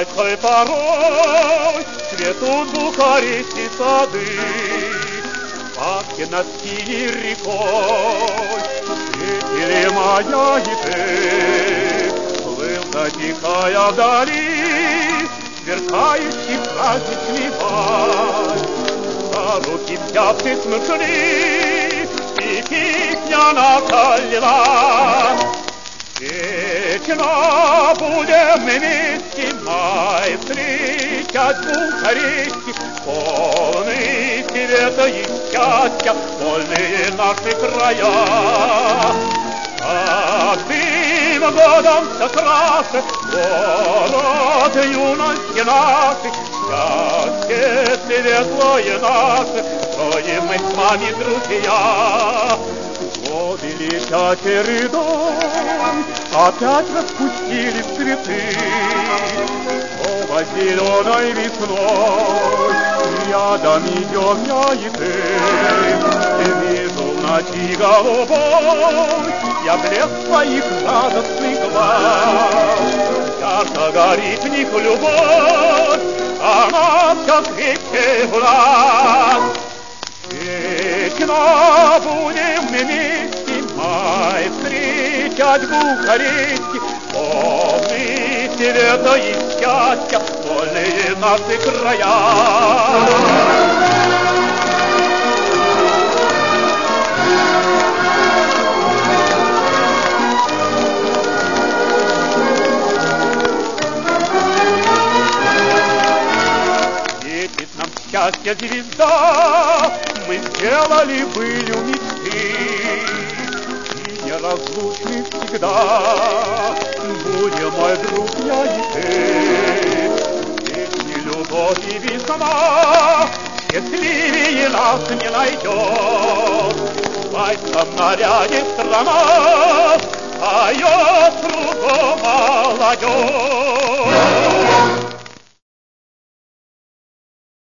майской порой цветут в Бухаресте сады, Пасхи над синей рекой светили моя и ты. Плыл, затихая вдали, сверкающий праздничный бал. За руки взявшись мы шли, и песня наша лила. Вечно будем мы вместе, май, встречать в Бухаресте, полный света и счастья, вольные наши края. Каждым годом все краше город юности нашей, счастье светлое наше, строим мы с вами, друзья. Годы летят рядом, опять распустились цветы. Снова зеленой весной рядом идем я и ты. Вижу в ночи голубой я блеск твоих радостных глаз. Ярко горит в них любовь, она вся крепче в нас. Вечно будем мы вместе, май, встречать в Бухаресте, полный света и счастья, вольные наши края. Светит нам счастье звезда, мы сделали былью мечты, и неразлучны всегда будем, мой друг, я и ты. Песни, любовь и весна счастливее нас не найдет. В майском наряде страна